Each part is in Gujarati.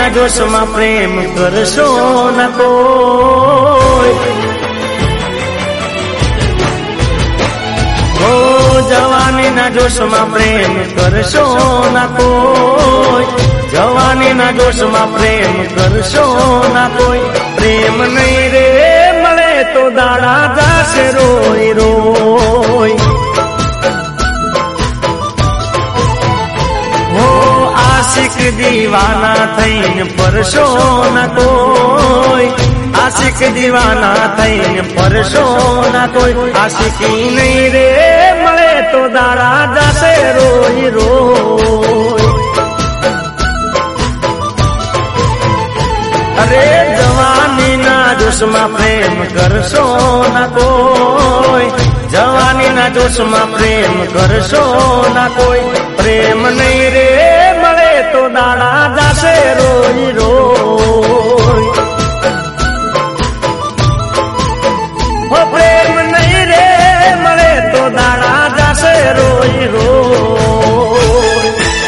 ના જોશમાં પ્રેમ કરશો ન કોઈ, ઓ જવાની ના જોશમાં પ્રેમ કરશો ન કોઈ, જવાની ના જોશમાં પ્રેમ કરશો ન કોઈ. પ્રેમ નહીં રે મળે તો દાડા જાશે રોઈ રોઈ. આશિક દીવાના થઈને પરશો ન કોઈ, આશિક દીવાના થઈને પરશો ન કોઈ. આશિકી નહીં રે મળે તો દાડા જાશે રોઈ રોઈ. અરે જવાની ના જોશમાં પ્રેમ કરશો ન કોઈ, જવાની ના જોશમાં પ્રેમ કરશો ન કોઈ. પ્રેમ નહીં રે મળે તો દાડા જાશે રોઈ રોઈ. હો પ્રેમ નહીં રે મળે તો દાડા જાશે રોઈ રોઈ.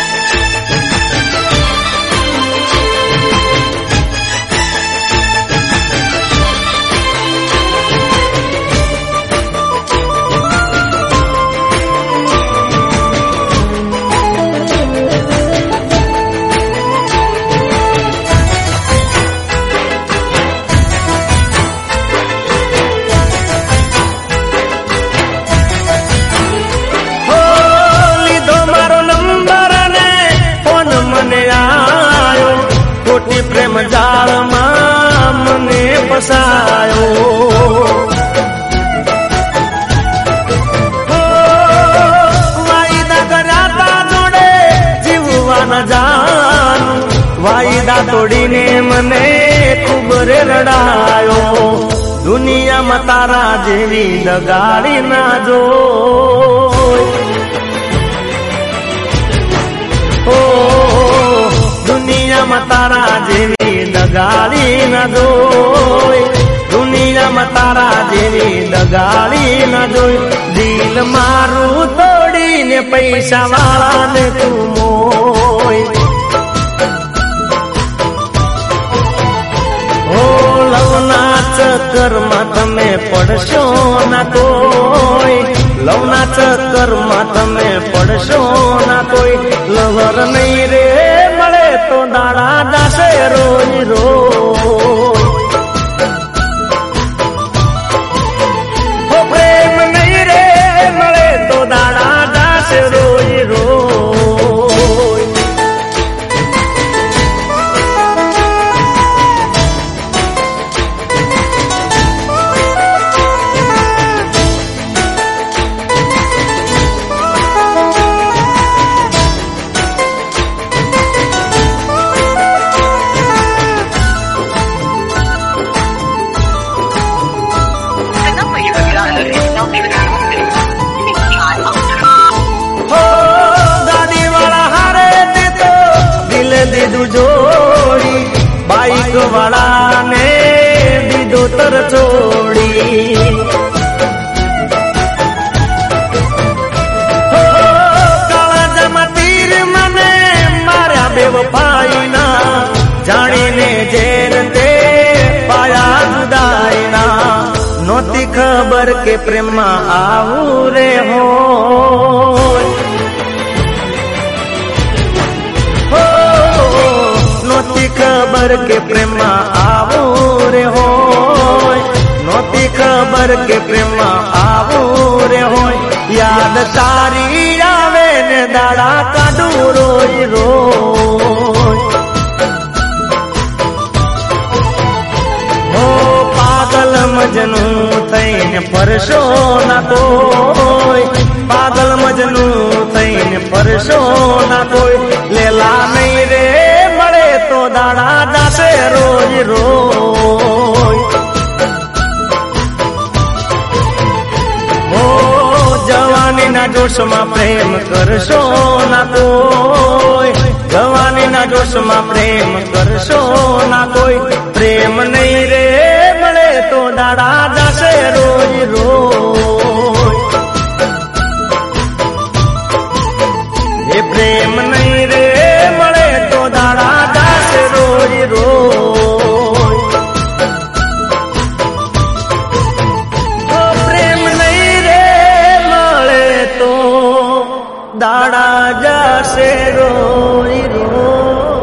પ્રેમ જાળમાં મને ફસાયો, વાયદા કર્યા તા જોડે જીવવા ન જાનું, વાયદા તોડીને મને ખૂબ રે રડાયો. દુનિયામાં તારા જેવી દગાડી ના જોઈ, દુનિયામાં તારા જેવી દગાડી ન જોઈ, દુનિયામાં તારા જેવી દગાડી ન જોઈ. દિલ મારું તોડીને પૈસા વાળાને તું મોય, ઓ લવના ચક્કરમાં તમે પડશો ન કોઈ, લવના ચક્કરમાં તમે પડશો ન કોઈ. લવર નહીં રે મળે તો દાડા જાશે રોઈ રોઈ. હો પ્રેમ નહીં રે મળે તો દાડા જાશે રોઈ રોઈ. દીધું જોડી, બાઈક વાળાને દીધો તર છોડી. કાળા જમા તીર મને માર્યા બે વફાઈના, જાણીને જેર તે પાયા જુદાઈના. નહોતી ખબર કે પ્રેમમાં આવું રે હોય, નહોતી ખબર કે પ્રેમમાં આવું રે હોય, નહોતી ખબર કે પ્રેમમાં આવું રે હોય. યાદ તારી આવે ને દાડા કાઢું રોઈ રોઈ. હો પાગલ મજનું થઈને ફરશો ન કોઈ, પાગલ મજનું થઈને ફરશો ન કોઈ. લેલા નહીં રે મળે તો દાડા જાશે રોઈ રોઈ. હો જવાની ના જોશમાં પ્રેમ કરશો ન કોઈ, જવાની ના જોશમાં પ્રેમ કરશો ન કોઈ. પ્રેમ નહીં રે મળે તો દાડા જાશે રોઈ રોઈ. એ પ્રેમ નહીં રે મળે તો દાડા જાશે રોઈ દાડા જશે રોઈ રોઈ